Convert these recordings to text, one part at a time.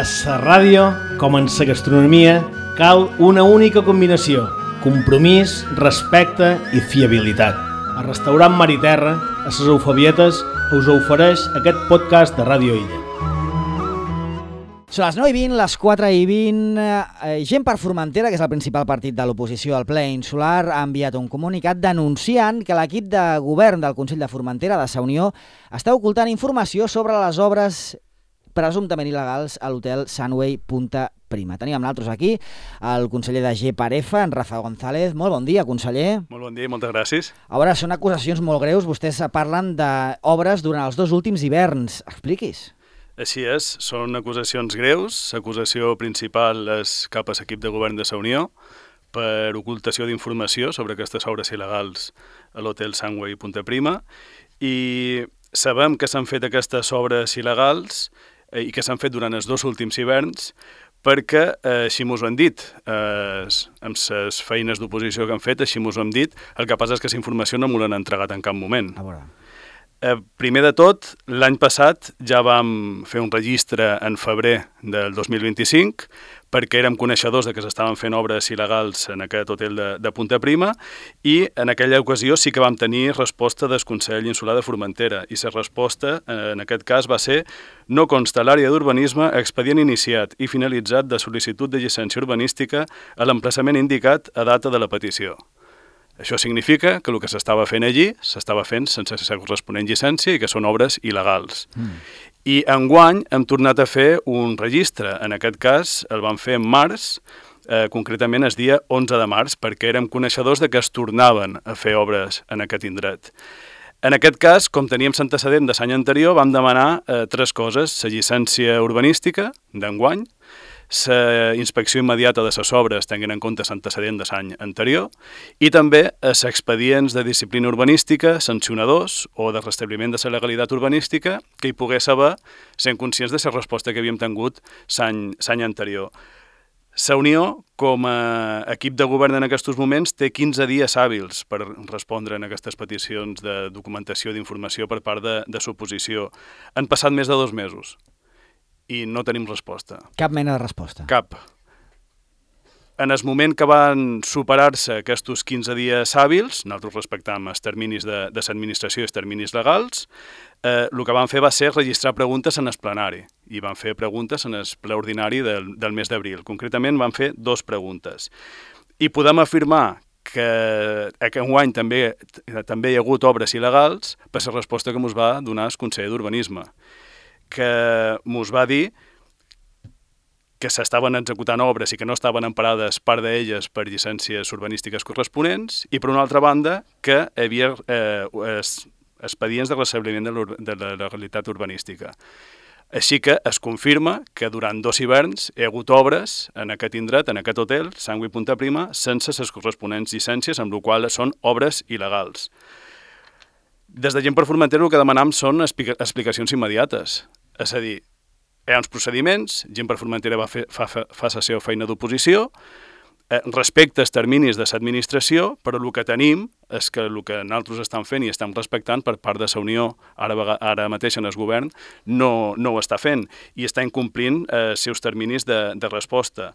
A la ràdio, com en la gastronomia, cal una única combinació: compromís, respecte i fiabilitat. El restaurant Mar i Terra, a les Eufebietes, us ofereix aquest podcast de Ràdio Illa. Són les 9:20, les 4:20. Gent per Formentera, que és el principal partit de l'oposició al ple insular, ha enviat un comunicat denunciant que l'equip de govern del Consell de Formentera de Sa Unió està ocultant informació sobre les obres presumptament il·legals a l'hotel Sunway Punta Prima. Tenim amb nosaltres aquí el conseller de GEPAREFA, en Rafa González. Molt bon dia, conseller. Molt bon dia i moltes gràcies. A veure, són acusacions molt greus. Vostès parlen d'obres durant els 2 últims hiverns. Expliquis. Així és, són acusacions greus. L'acusació principal és cap a l'equip de govern de Sa Unió per ocultació d'informació sobre aquestes obres il·legals a l'hotel Sunway Punta Prima, i sabem que s'han fet aquestes obres il·legals i que s'han fet durant els 2 últims hiverns perquè així mos ho han dit, amb les feines d'oposició que han fet, així mos ho hem dit. El que passa és que aquesta informació no m'ho l'han entregat en cap moment. A veure. Primer de tot, l'any passat ja vam fer un registre en febrer del 2025 perquè érem coneixedors de que s'estaven fent obres il·legals en aquest hotel de Punta Prima, i en aquella ocasió sí que vam tenir resposta del Consell Insular de Formentera, i la resposta en aquest cas va ser: no consta a l'àrea d'urbanisme expedient iniciat i finalitzat de sol·licitud de llicència urbanística a l'emplaçament indicat a data de la petició. Això significa que el que s'estava fent allí s'estava fent sense la corresponent llicència i que són obres il·legals. I enguany hem tornat a fer un registre. En aquest cas el vam fer en març, concretament el dia 11 de març, perquè érem coneixedors de que es tornaven a fer obres en aquest indret. En aquest cas, com teníem l'antecedent de l'any anterior, vam demanar 3 coses: la llicència urbanística d'enguany, la inspecció immediata de les obres tenint en compte l'antecedent de l'any anterior, i també els expedients de disciplina urbanística sancionadors o de restabliment de la legalitat urbanística que hi pogués haver, sent conscients de la resposta que havíem tingut l'any anterior. Sa Unió, com a equip de govern en aquests moments, té 15 dies hàbils per respondre en aquestes peticions de documentació d'informació per part de l'oposició. Han passat més de 2 mesos. I no tenim resposta. Cap mena de resposta. Cap. En el moment que van superar-se aquests 15 dies hàbils, nosaltres respectam els terminis de l'administració i els terminis legals, el que van fer va ser registrar preguntes en el plenari, i van fer preguntes en el ple ordinari del mes d'abril. Concretament van fer 2 preguntes. I podem afirmar que enguany també hi ha hagut obres il·legals per la resposta que ens va donar el conseller d'Urbanisme, que ens va dir que s'estaven executant obres i que no estaven emparades part d'elles per llicències urbanístiques corresponents, i per una altra banda que hi havia expedients de restabliment de la legalitat urbanística. Així que es confirma que durant 2 hiverns hi ha hagut obres en aquest indret, en aquest hotel, Sunway Punta Prima, sense les corresponents llicències, amb la qual són obres il·legals. Des de Gent per Formentera el que demanam són explicacions immediates. És a dir, hi ha uns procediments, Gent per Formentera fa la seva feina d'oposició, respecta els terminis de l'administració, però el que tenim és que el que nosaltres estem fent i estem respectant per part de Sa Unió, ara mateix en el govern, no ho està fent i està incomplint els seus terminis de resposta.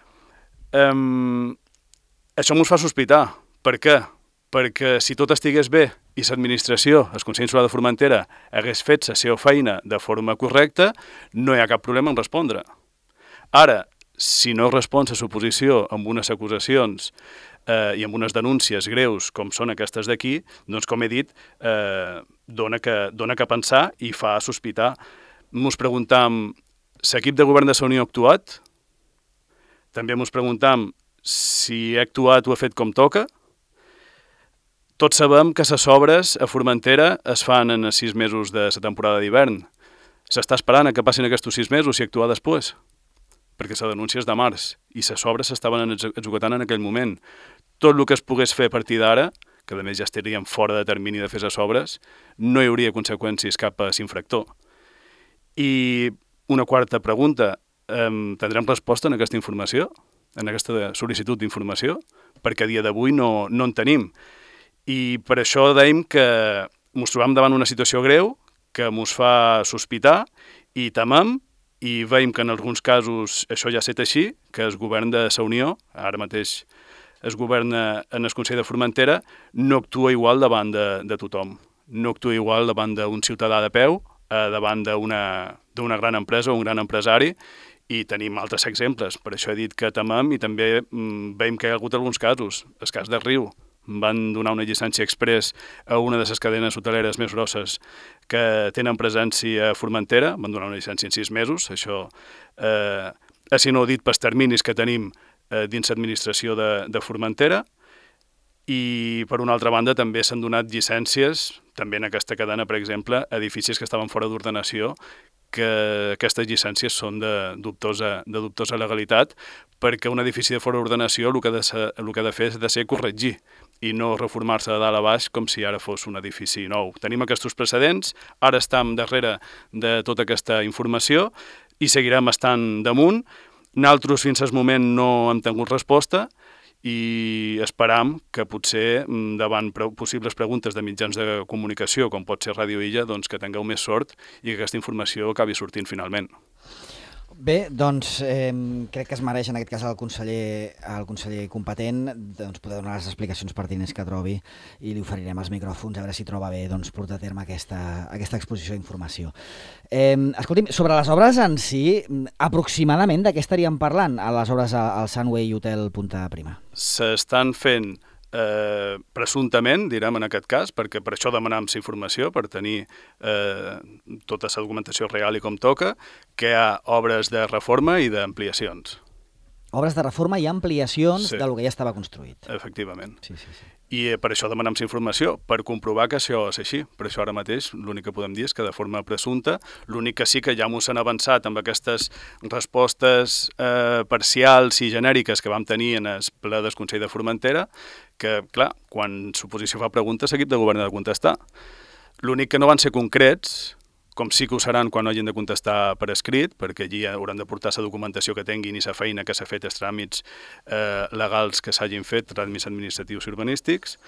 Això ens fa sospitar. Per què? Perquè si tot estigués bé i l'administració, el Consell Insular de Formentera, hagués fet la seva feina de forma correcta, no hi ha cap problema en respondre. Ara, si no respon la suposició amb unes acusacions i amb unes denúncies greus com són aquestes d'aquí, doncs, com he dit, dona que pensar i fa sospitar. Ens preguntam, l'equip de govern de Sa Unió ha actuat? També ens preguntam si ha actuat o ha fet com toca? Tots sabem que les obres a Formentera es fan en els 6 mesos de la temporada d'hivern. S'està esperant que passin aquests 6 mesos i actuar després, perquè la denúncia és de març i les obres s'estaven executant en aquell moment. Tot el que es pogués fer a partir d'ara, que a més ja estaríem fora de termini de fer les obres, no hi hauria conseqüències cap a l'infractor. I una quarta pregunta, tindrem resposta en aquesta informació, en aquesta sol·licitud d'informació? Perquè a dia d'avui no en tenim. I per això dèiem que ens trobam davant una situació greu que ens fa sospitar i temem i veiem que en alguns casos això ja ha estat així, que el govern de la Unió, ara mateix el govern en el Consell de Formentera, no actua igual davant de tothom. No actua igual davant d'un ciutadà de peu, davant d'una gran empresa o un gran empresari, i tenim altres exemples. Per això he dit que temem i també veiem que hi ha hagut alguns casos. El cas de Riu. Van donar una llicència express a una de les cadenes hoteleres més grosses que tenen presència a Formentera. Van donar una llicència en 6 mesos. Això, si no ho dit, pels terminis que tenim dins l'administració de Formentera. I, per una altra banda, també s'han donat llicències, també en aquesta cadena, per exemple, edificis que estaven fora d'ordenació, que aquestes llicències són de dubtosa legalitat, perquè un edifici de fora d'ordenació el que ha de fer és de ser corregir i no reformar-se de dalt a baix com si ara fos un edifici nou. Tenim aquests precedents, ara estem darrere de tota aquesta informació i seguirem estant damunt. Nosaltres fins al moment no hem tingut resposta i esperam que potser davant possibles preguntes de mitjans de comunicació, com pot ser Ràdio Illa, doncs que tingueu més sort i que aquesta informació acabi sortint finalment. Bé, doncs crec que es mereix en aquest cas el conseller competent poder donar les explicacions pertinents que trobi i li oferirem els micròfons a veure si troba bé portar a terme aquesta exposició d'informació. Escolti'm, sobre les obres en si, aproximadament de què estaríem parlant a les obres al Sunway Hotel Punta Prima? S'estan fent presumptament, direm en aquest cas, perquè per això demanam la informació, per tenir tota la documentació real i com toca, que hi ha obres de reforma i d'ampliacions. Obres de reforma i ampliacions del que ja estava construït. Efectivament. Sí. I per això demanem informació, per comprovar que això és així. Per això ara mateix l'únic que podem dir és que de forma presumpta, l'únic que sí que ja mos han avançat amb aquestes respostes parcials i genèriques que vam tenir en el ple del Consell de Formentera, que, clar, quan l'oposició fa preguntes, l'equip de govern ha de contestar. L'únic que no van ser concrets, com sí que ho seran quan hagin de contestar per escrit, perquè allí hauran de portar la documentació que tinguin i la feina que s'ha fet, els tràmits legals que s'hagin fet, tràmits administratius i urbanístics.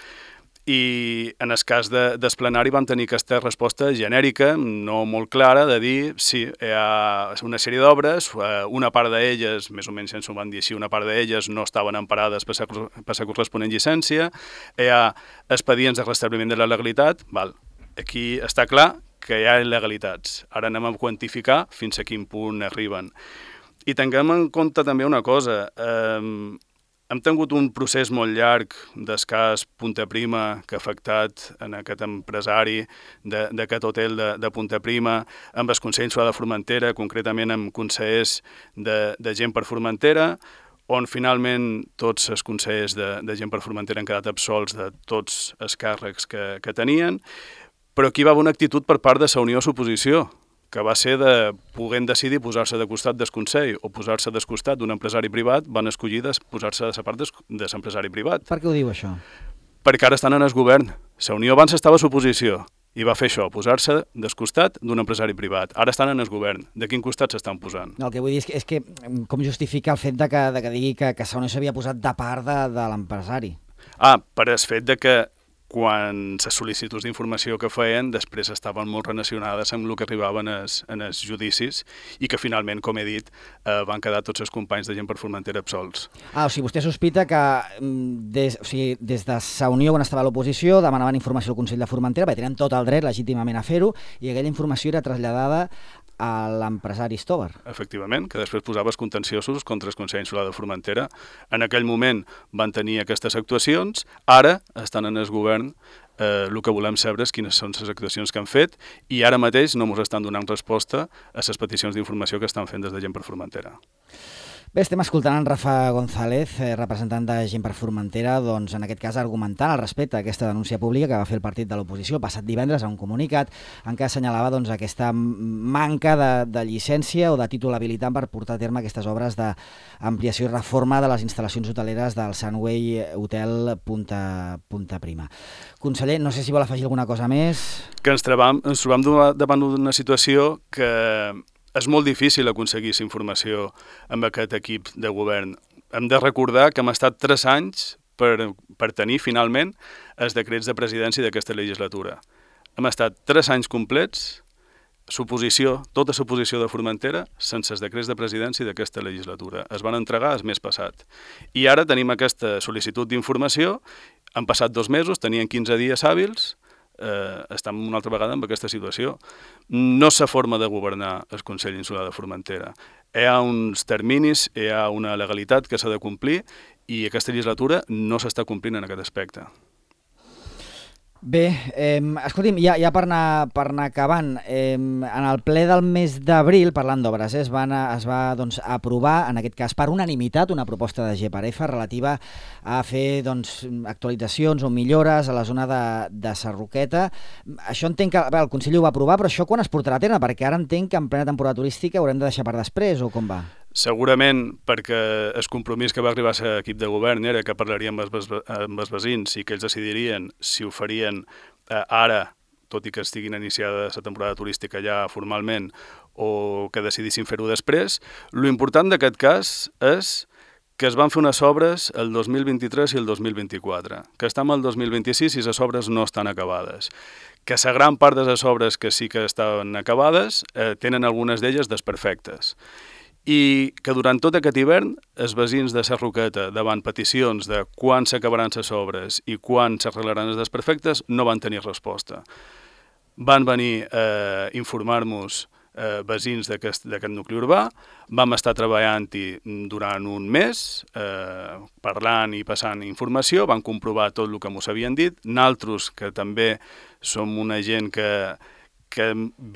I en el cas del plenari vam tenir aquesta resposta genèrica, no molt clara, de dir sí, hi ha una sèrie d'obres, una part d'elles, més o menys ens ho van dir així, una part d'elles no estaven emparades per la corresponent llicència, hi ha expedients de restabliment de la legalitat, aquí està clar que hi ha il·legalitats. Ara anem a quantificar fins a quin punt arriben. I tinguem en compte també una cosa. Hem tingut un procés molt llarg del cas Punta Prima que ha afectat en aquest empresari d'aquest hotel de Punta Prima, amb el Consell Insular de Formentera, concretament amb consellers de Gent per Formentera, on finalment tots els consellers de Gent per Formentera han quedat absolts de tots els càrrecs que tenien. Però aquí va haver una actitud per part de la Unió Oposició, que va ser de poder decidir posar-se de costat del Consell o posar-se de costat d'un empresari privat, van escollir posar-se de la part de l'empresari privat. Per què ho diu, això? Perquè ara estan en el govern. La Unió abans estava a l'oposició i va fer això, posar-se de costat d'un empresari privat. Ara estan en el govern. De quin costat s'estan posant? No, el que vull dir és que com justifica el fet de que digui que la Unió s'havia posat de part de l'empresari? Per el fet de que quan les sol·licituds d'informació que feien després estaven molt relacionades amb el que arribaven en els judicis i que finalment, com he dit, van quedar tots els companys de Gent per Formentera absolts. O sigui, vostè sospita que des de la Unió, quan estava a l'oposició, demanaven informació al Consell de Formentera, perquè tenen tot el dret legítimament a fer-ho, i aquella informació era traslladada a l'empresari Stobar. Efectivament, que després posava els contenciosos contra el Consell Insular de Formentera. En aquell moment van tenir aquestes actuacions, ara estan en el govern, el que volem saber és quines són les actuacions que han fet i ara mateix no ens estan donant resposta a les peticions d'informació que estan fent des de Gent per Formentera. Bé, estem escoltant en Rafa González, representant de Gent per Formentera, doncs en aquest cas argumentant al respecte a aquesta denúncia pública que va fer el partit de l'oposició passat divendres a un comunicat en què assenyalava doncs, aquesta manca de llicència o de títol habilitant per portar a terme aquestes obres d'ampliació i reforma de les instal·lacions hoteleres del Sunway Hotel Punta Prima. Conseller, no sé si vol afegir alguna cosa més. Que ens trobam davant d'una situació que és molt difícil aconseguir aquesta informació amb aquest equip de govern. Hem de recordar que hem estat 3 anys per tenir finalment els decrets de presidència d'aquesta legislatura. Hem estat 3 anys complets suposició, tota suposició de Formentera sense els decrets de presidència d'aquesta legislatura. Es van entregar el mes passat. I ara tenim aquesta sol·licitud d'informació, han passat 2 mesos, tenien 15 dies hàbils, estem una altra vegada amb aquesta situació. No s'ha forma de governar el Consell Insular de Formentera. Hi ha uns terminis, hi ha una legalitat que s'ha de complir i aquesta legislatura no s'està complint en aquest aspecte. Bé, escolti'm, ja per anar acabant, en el ple del mes d'abril, parlant d'obres, es va doncs, aprovar, en aquest cas per unanimitat, una proposta de GPRF relativa a fer doncs, actualitzacions o millores a la zona de Sarroqueta. Això entenc que el Consell ho va aprovar, però això quan es portarà a terme? Perquè ara entenc que en plena temporada turística haurem de deixar per després, o com va? Segurament perquè el compromís que va arribar a l'equip de govern era que parlaríem amb els veïns i que ells decidirien si ho farien ara, tot i que estiguin iniciada la temporada turística ja formalment, o que decidissin fer-ho després. Lo important d'aquest cas és que es van fer unes obres el 2023 i el 2024, que estem al 2026 i les obres no estan acabades. Que la gran part de les obres que sí que estan acabades tenen algunes d'elles desperfectes. I que durant tot aquest hivern els veïns de Sarroqueta, davant peticions de quan s'acabaran les obres i quan s'arreglaran els desperfectes, no van tenir resposta. Van venir a informar-nos veïns d'aquest nucli urbà, vam estar treballant-hi durant un mes, parlant i passant informació, van comprovar tot el que mos havien dit. Nosaltres, que també som una gent que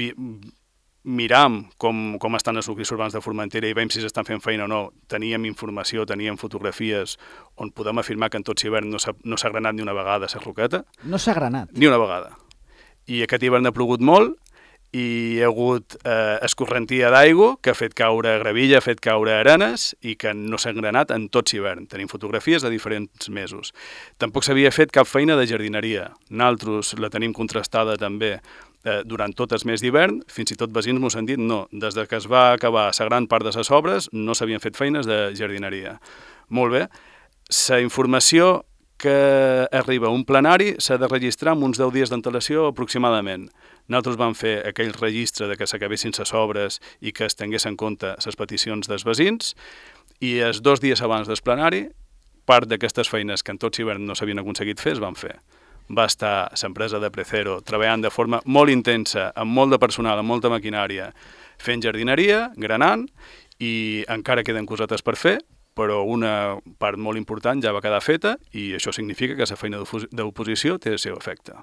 miram com estan els nuclis urbans de Formentera i veiem si s'estan fent feina o no, teníem informació, teníem fotografies on podem afirmar que en tot hivern no s'ha granat ni una vegada a Sarroqueta. No s'ha granat? Ni una vegada. I aquest hivern ha plogut molt i hi ha hagut escorrentia d'aigua que ha fet caure gravilla, ha fet caure arenes i que no s'ha granat en tot hivern. Tenim fotografies de diferents mesos. Tampoc s'havia fet cap feina de jardineria. Nosaltres la tenim contrastada també durant tot el mes d'hivern, fins i tot veïns mos han dit no, des que es va acabar la gran part de les obres no s'havien fet feines de jardineria. Molt bé, la informació que arriba a un plenari s'ha de registrar amb uns 10 dies d'antelació aproximadament. Nosaltres vam fer aquell registre de que s'acabessin les obres i que es tingués en compte les peticions dels veïns i els 2 dies abans del plenari, part d'aquestes feines que en tot hivern no s'havien aconseguit fer es van fer. Va estar l'empresa de Precero treballant de forma molt intensa, amb molt de personal, amb molta maquinària, fent jardineria, granant, i encara queden cosetes per fer, però una part molt important ja va quedar feta i això significa que la feina d'oposició té el seu efecte.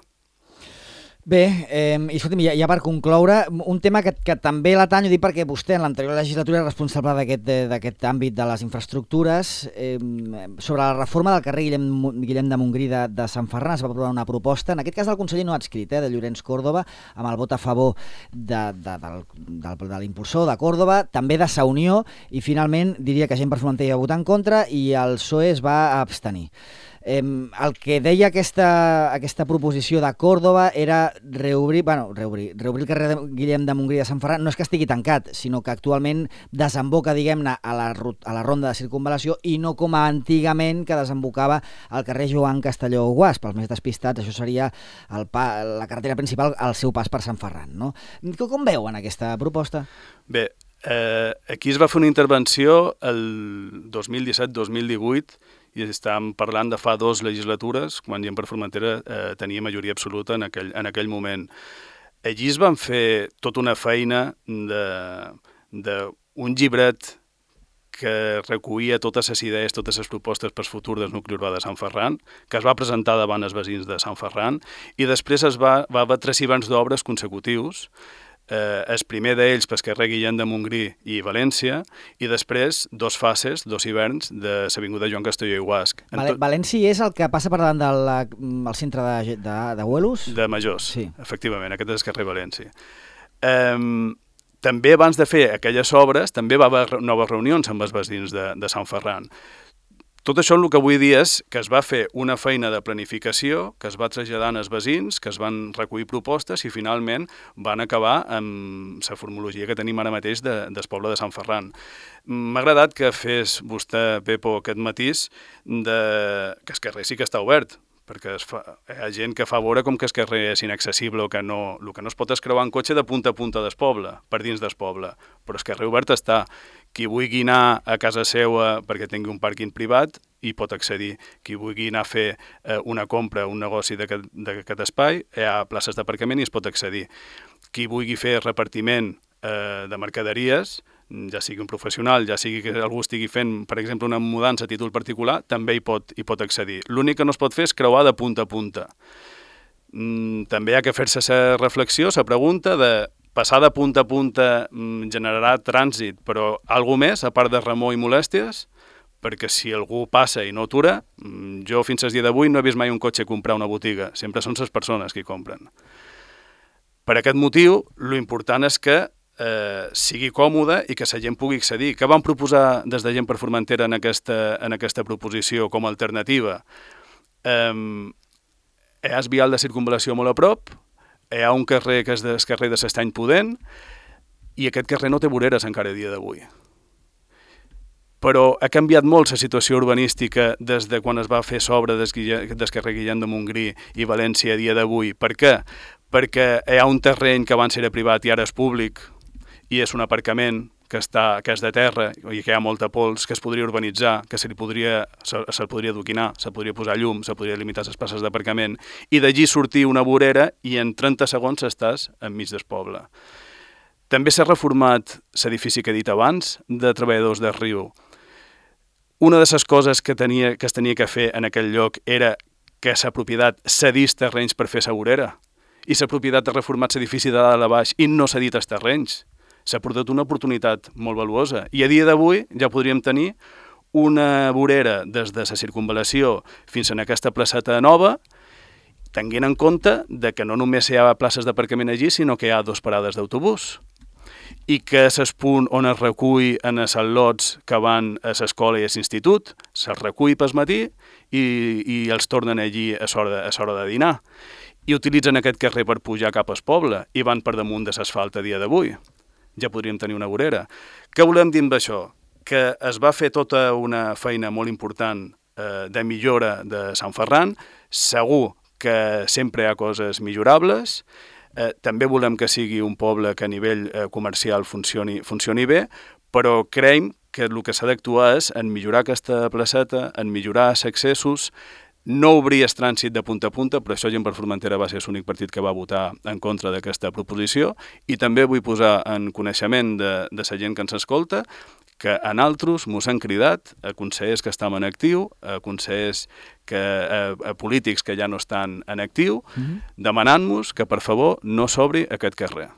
Bé, i escolta'm, ja per concloure, un tema que també l'atany, ho dic perquè vostè en l'anterior legislatura era responsable d'aquest àmbit de les infraestructures, sobre la reforma del carrer Guillem de Montgrí de Sant Ferran es va aprovar una proposta, en aquest cas del conseller no adscrit, de Llorenç Córdoba, amb el vot a favor de l'impulsor de Córdoba, també de Sa Unió, i finalment diria que Gent per Formentera va votar en contra i el PSOE es va abstenir. El que deia aquesta proposició de Córdoba era reobrir el carrer Guillem de Montgrí de Sant Ferran. No és que estigui tancat, sinó que actualment desemboca, diguem-ne, a la ronda de circunvalació i no com antigament que desembocava al carrer Joan Castelló Guas. Pels més despistats, això seria la carretera principal al seu pas per Sant Ferran, no? Com veuen aquesta proposta? Bé, aquí es va fer una intervenció el 2017-2018 i estàvem parlant de fa 2 legislatures, quan Gent per Formentera tenia majoria absoluta en aquell moment. Allí es van fer tota una feina d'un llibret que recollia totes les idees, totes les propostes per futur del nucli urbà de Sant Ferran, que es va presentar davant els veïns de Sant Ferran, i després va haver 3 hiverns d'obres consecutius, el primer d'ells pel carrer Guillem de Montgrí i València, i després 2 fases, 2 hiverns de l'avinguda Joan Castelló i Guasc. València és el que passa per davant del centre de Huelos? De Majors, sí. Efectivament, aquest és el carrer València. També abans de fer aquelles obres, també va haver noves reunions amb els veïns de Sant Ferran. Tot això el que vull dir és que es va fer una feina de planificació, que es va traslladar als veïns, que es van recollir propostes i finalment van acabar amb la formologia que tenim ara mateix del poble de Sant Ferran. M'ha agradat que fes vostè, Pepo, aquest matís que el carrer sí que està obert, perquè hi ha gent que fa veure com que el carrer és inaccessible o que no... El que no es pot és creuar en cotxe de punta a punta del poble, per dins del poble, però el carrer obert està. Qui vulgui anar a casa seva perquè tingui un pàrquing privat hi pot accedir. Qui vulgui anar a fer una compra, un negoci d'aquest espai, hi ha places d'aparcament i es pot accedir. Qui vulgui fer repartiment de mercaderies, ja sigui un professional, ja sigui que algú estigui fent, per exemple, una mudança a títol particular, també hi pot accedir. L'únic que no es pot fer és creuar de punta a punta. També hi ha que fer-se la reflexió, la pregunta de passar de punta a punta generarà trànsit, però alguna més, a part de remor i molèsties, perquè si algú passa i no atura, jo fins al dia d'avui no he vist mai un cotxe comprar una botiga, sempre són les persones que hi compren. Per aquest motiu, l'important és que sigui còmode i que la gent pugui accedir. Què vam proposar des de Gent per Formentera en aquesta proposició com a alternativa? Hi ha el vial de circunvalació molt a prop, hi ha un carrer que és el carrer de l'Estany Pudent i aquest carrer no té voreres encara a dia d'avui. Però ha canviat molt la situació urbanística des de quan es va fer s'obra del carrer Guillem de Montgrí i València a dia d'avui. Per què? Perquè hi ha un terreny que abans era privat i ara és públic i és un aparcament que és de terra i que hi ha molta pols, que es podria urbanitzar, que se'l podria adoquinar, se podria posar llum, se podria limitar les places d'aparcament i d'allí sortir una vorera i en 30 segons estàs enmig del poble. També s'ha reformat l'edifici que he dit abans de treballadors del riu. Una de les coses que es tenia que fer en aquell lloc era que la propietat cedís terrenys per fer la vorera i la propietat ha reformat l'edifici de dalt a baix i no s'ha dit els terrenys. S'ha perdut una oportunitat molt valuosa i a dia d'avui ja podríem tenir una vorera des de la circunvalació fins a aquesta placeta nova, tenint en compte que no només hi ha places d'aparcament allí, sinó que hi ha 2 parades d'autobús i que és el punt on es recull en els lots que van a l'escola i a l'institut, se'ls recull pel matí i els tornen allí a l'hora de dinar. I utilitzen aquest carrer per pujar cap al poble i van per damunt de l'asfalt a dia d'avui. Ja podríem tenir una vorera. Què volem dir amb això? Que es va fer tota una feina molt important de millora de Sant Ferran, segur que sempre hi ha coses millorables, també volem que sigui un poble que a nivell comercial funcioni bé, però creiem que el que s'ha d'actuar és en millorar aquesta placeta, en millorar els accessos, no obrir el trànsit de punta a punta, però això Gent per Formentera va ser l'únic partit que va votar en contra d'aquesta proposició i també vull posar en coneixement de la gent que ens escolta que a nosaltres mos han cridat a consellers que estan en actiu, a consellers a polítics que ja no estan en actiu, demanant-nos que per favor no s'obri aquest carrer.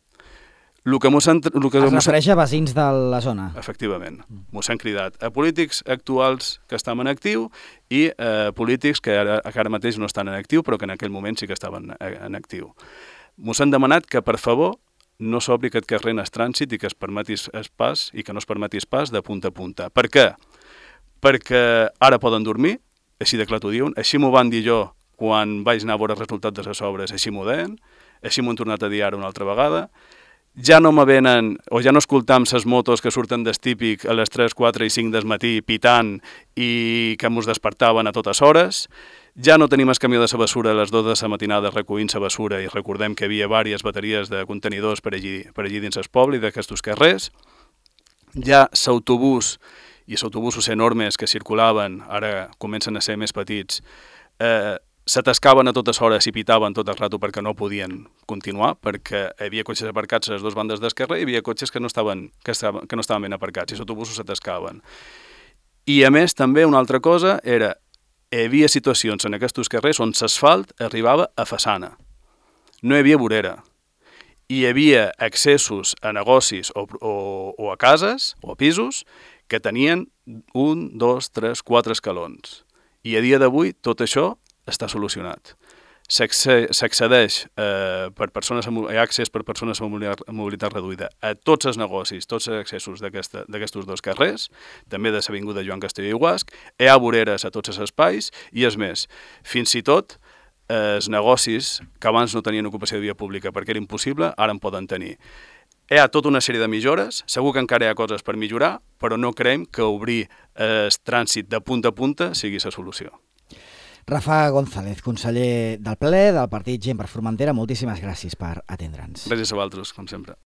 Es refereix a veïns de la zona. Efectivament. Mos han cridat a polítics actuals que estan en actiu i a polítics que ara mateix no estan en actiu, però que en aquell moment sí que estaven en actiu. Mos han demanat que, per favor, no s'obri aquest carrer en el trànsit i que es permetis el pas i que no es permetis pas de punta a punta. Per què? Perquè ara poden dormir, així de clar t'ho diuen, així m'ho van dir jo quan vaig anar a veure el resultat de les obres, així m'ho deien, així m'ho han tornat a dir ara una altra vegada. Ja no m'avenen, o ja no escoltam les motos que surten del típic a les 3, 4 i 5 del matí pitant i que ens despertaven a totes hores. Ja no tenim el camió de la bessura a les 2 de la matinada recollint la bessura i recordem que hi havia diverses bateries de contenidors per allí dins el poble i d'aquests carrers. Ja l'autobús i els autobusos enormes que circulaven, ara comencen a ser més petits, s'atascaven a totes hores i pitaven tot el rato perquè no podien continuar, perquè hi havia cotxes aparcats a les dues bandes del carrer i hi havia cotxes que no estaven ben aparcats i els autobusos s'atascaven. I a més també una altra cosa era hi havia situacions en aquests carrers on l'asfalt arribava a façana. No hi havia vorera. Hi havia accessos a negocis o a cases o a pisos que tenien 1, 2, 3, 4 escalons. I a dia d'avui tot això està solucionat. S'accedeix per persones, hi ha accés per persones amb mobilitat reduïda a tots els negocis, tots els accessos d'aquests 2 carrers, també de l'avinguda Joan Castelló i Guasc, hi ha voreres a tots els espais i és més, fins i tot els negocis que abans no tenien ocupació de via pública perquè era impossible, ara en poden tenir. Hi ha tota una sèrie de millores, segur que encara hi ha coses per millorar, però no creiem que obrir el trànsit de punta a punta sigui la solució. Rafa González, conseller del ple del partit Gent per Formentera, moltíssimes gràcies per atendre'ns. Gràcies a vosaltres, com sempre.